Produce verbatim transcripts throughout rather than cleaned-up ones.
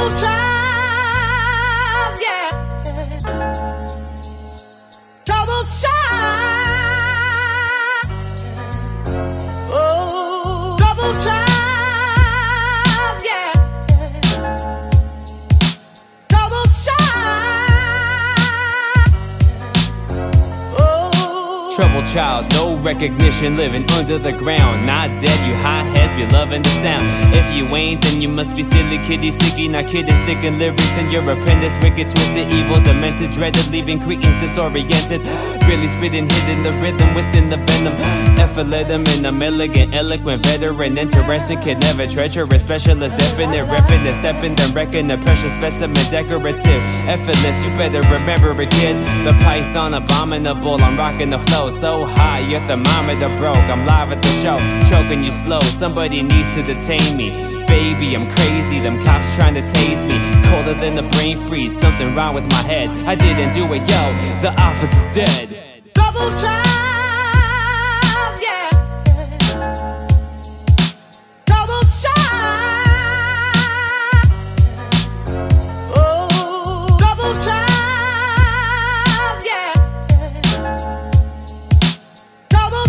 Trouble child, yeah. Trouble child. Oh, trouble child, yeah. Trouble child. Oh. Trouble child, no recognition, living under the ground. Not dead, you high heads be loving the sound. If you ain't, then you must be silly, kitty, sicky, not kidding, sticking lyrics in your apprentice, wicked, twisted, evil, demented, dreaded, leaving cretins disoriented. Really spitting, hidden the rhythm within the venom. Effortless, I'm elegant, eloquent, veteran, interesting, kid, never treacherous, specialist, definite, repping it, stepping, then wrecking the precious specimen, decorative, effortless. You better remember it, kid. The python, abominable, I'm rocking the flow so high, your thermometer broke. I'm live at the show, choking you slow. Somebody needs to detain me. Baby, I'm crazy, them cops trying to tase me. Colder than the brain freeze, something wrong with my head. I didn't do it, yo, the officer's dead. Trouble child, yeah. Trouble child. Oh, trouble child, yeah. Trouble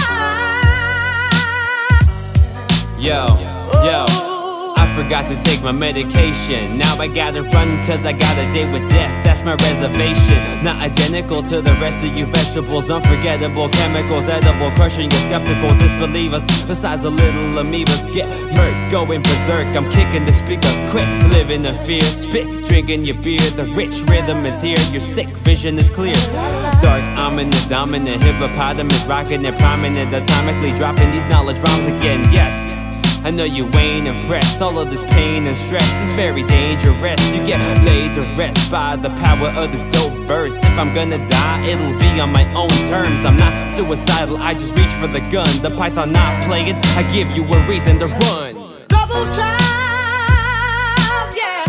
child. Yo, yo, I forgot to take my medication. Now I gotta run cause I got a date with death. That's my reservation. Not identical to the rest of you vegetables. Unforgettable chemicals, edible, crushing your skeptical disbelievers. Besides the little amoebas get murked, going berserk. I'm kicking the speaker quick, living in fear. Spit, drinking your beer. The rich rhythm is here, your sick vision is clear. Dark, ominous, dominant, hippopotamus, rocking it prominent, atomically dropping these knowledge rhymes again. Yes, I know you ain't impressed. All of this pain and stress is very dangerous. You get laid to rest by the power of this dope verse. If I'm gonna die, it'll be on my own terms. I'm not suicidal, I just reach for the gun. The python not playing, I give you a reason to run. Trouble child, yeah.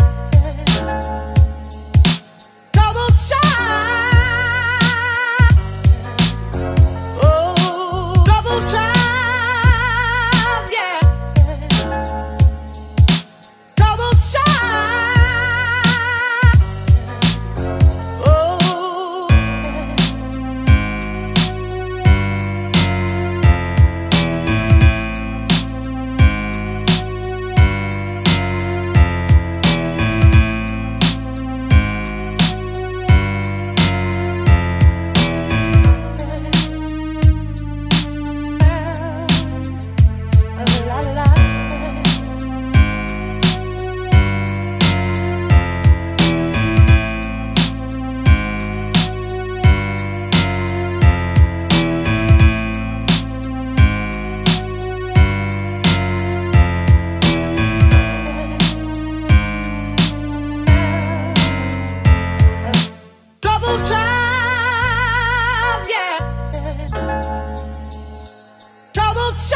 Trouble child. Oh, trouble child. Trouble child.